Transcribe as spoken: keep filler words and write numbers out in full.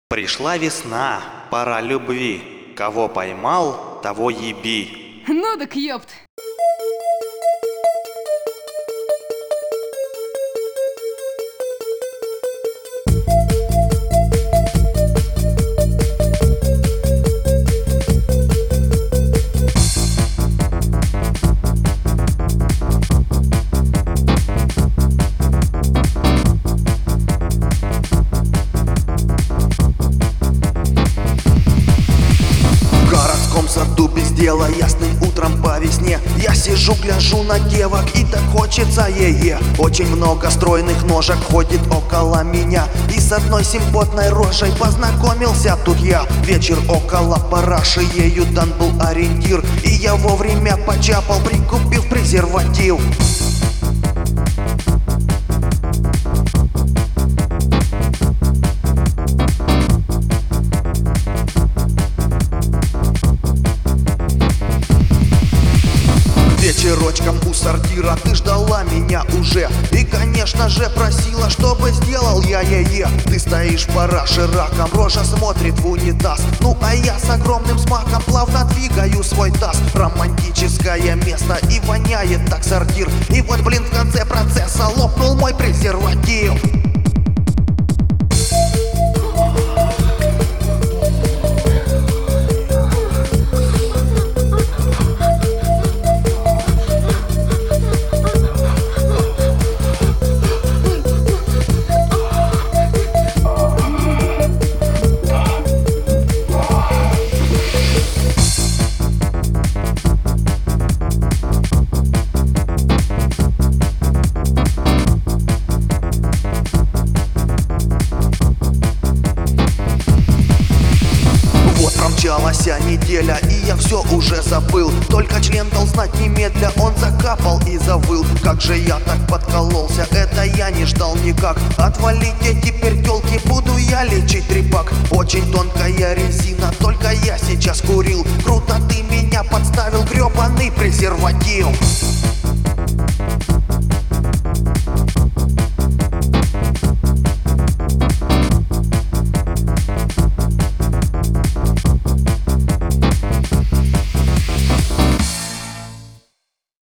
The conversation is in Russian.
Пришла весна, пора любви. Кого поймал, того еби. Ну так ёпт. В саду без дела, ясным утром по весне я сижу, гляжу на девок, и так хочется е-е. Очень много стройных ножек ходит около меня, и с одной симпотной рожей познакомился тут я. Вечер около параши, ею дан был ориентир, и я вовремя почапал, прикупив презерватив. Вечерочком у сортира ты ждала меня уже, и, конечно же, просила, чтобы сделал я е-е. Ты стоишь в параше раком, рожа смотрит в унитаз, ну а я с огромным смаком плавно двигаю свой таз. Романтическое место, и воняет так сортир, и вот, блин, в конце процесса лопнул мой презерватив. Промчалась неделя, и я все уже забыл. Только член дал знать немедля, он закапал и завыл. Как же я так подкололся, это я не ждал никак. Отвалите теперь, тёлки, буду я лечить трепак. Очень тонкая резина, только я сейчас курил. Круто ты меня подставил, грёбаный презерватив.